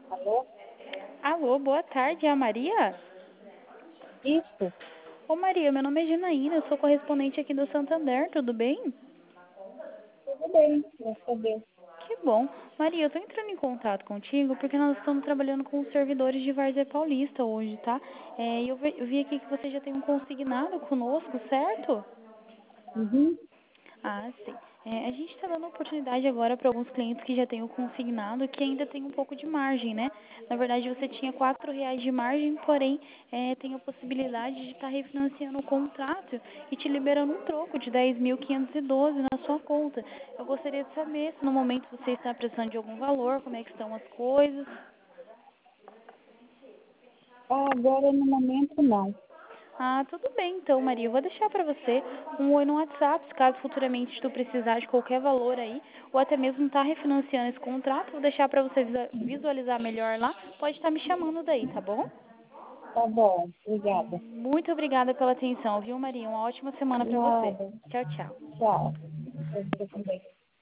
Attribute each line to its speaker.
Speaker 1: Alô?
Speaker 2: Alô, boa tarde, é a Maria?
Speaker 1: Isso?
Speaker 2: Ô Maria, meu nome é Janaína, eu sou correspondente aqui do Santander, tudo bem?
Speaker 1: Tudo bem, graças a Deus.
Speaker 2: Que bom. Maria, eu tô entrando em contato contigo porque nós estamos trabalhando com os servidores de Várzea Paulista hoje, tá? Eu vi aqui que você já tem um consignado conosco, certo?
Speaker 1: Uhum.
Speaker 2: Ah, sim. A gente está dando oportunidade agora para alguns clientes que já têm o consignado, que ainda tem um pouco de margem, né? Na verdade, você tinha R$ 4 de margem, porém, tem a possibilidade de estar refinanciando o contrato e te liberando um troco de 10.512 na sua conta. Eu gostaria de saber se no momento você está precisando de algum valor, como é que estão as coisas.
Speaker 1: Agora, no momento, não.
Speaker 2: Ah, tudo bem então, Maria. Eu vou deixar para você um oi no WhatsApp, se caso futuramente tu precisar de qualquer valor aí, ou até mesmo estar refinanciando esse contrato, vou deixar para você visualizar melhor lá. Pode estar me chamando daí, tá bom?
Speaker 1: Tá bom, obrigada.
Speaker 2: Muito obrigada pela atenção, viu, Maria? Uma ótima semana para você.
Speaker 1: Nada.
Speaker 2: Tchau, tchau.
Speaker 1: Tchau. Pra você também.